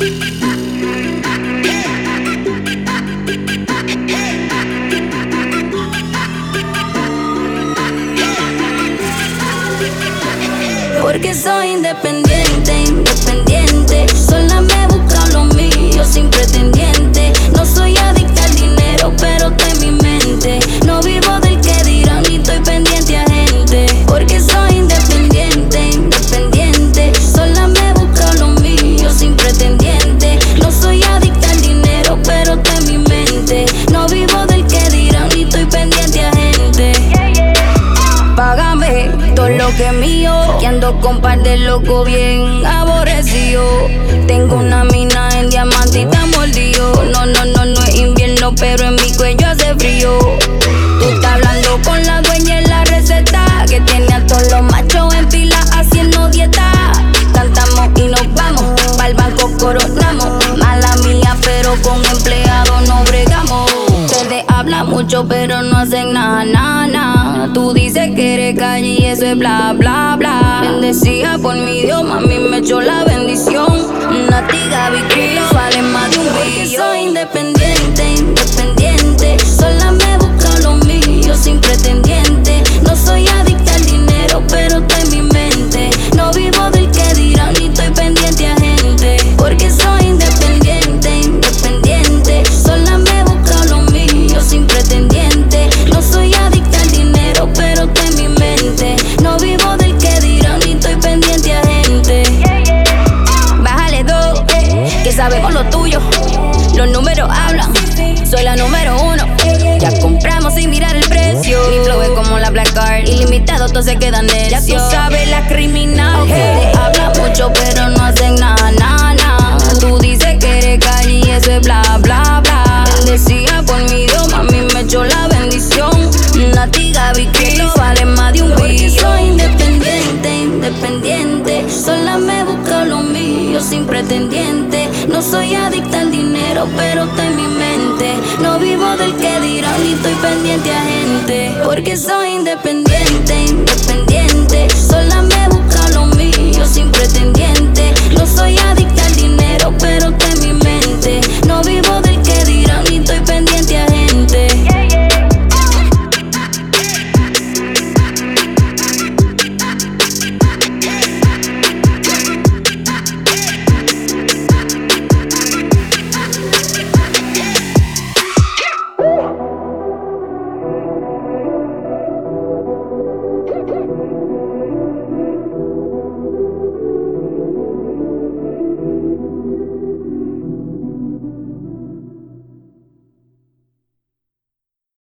Porque soy independiente, independiente. Sola me busco lo mío sin pretendiente. No soy adicta al dinero, pero está en mi mente. No vivo del que dirán ni estoy pendiente a gente. Porque soy independiente, independiente. Sola me busco lo mío sin pretendiente. No soy adicta al dinero, pero está en mi mente. No vivo del que dirán ni estoy pendiente a gente. Págame todo lo que es mío, que ando con par de loco bien aborrecido. Tengo una mina en diamante y está mordido. No es invierno, pero en mi cuello hace frío. Tú estás hablando con la dueña en la receta, que tiene a todos los machos en fila haciendo dieta. Cantamos y nos vamos, pa'l banco coronamos. Mala mía, pero con empleados no bregamos. Ustedes hablan mucho, pero no hacen nada, nada, nada. Tú dices que eres calle y eso es bla, bla, bla. Bendecida por mi Dios, mami me echó la bendición. Una tiga bikini vale más de un billón. Porque soy independiente, independiente. Sola me busco lo mío sin pretendiente. No soy adicta al dinero, pero está en mi mente. No vivo del que dirán ni estoy pendiente a gente. Porque soy independiente, independiente. Sola me busco lo mío sin pretendiente. No soy adicta al dinero, pero está en mi mente. No vivo del que dirán ni estoy pendiente a gente. Bájale dos, que sabemos lo tuyo. Los números hablan, soy la número uno. Ya compramos sin mirar el precio. Mi flow es como la Black Card, ilimitado, todos se quedan necios. Ya tú sabes la criminal, te habla mucho pero no hacen nada, nada, nada. Tú dices que eres calle y eso es bla, bla, bla. Bendecida por mi Dios, mami me echó la bendición. Una tiga bikini vale más de un billón. Porque soy independiente, independiente. Sola me busco lo mío sin pretendiente. No soy adicta al dinero, pero está en mi mente. No vivo del que dirán ni estoy pendiente a gente. Porque soy independiente, independiente. Sola me busco lo mío sin pretendiente.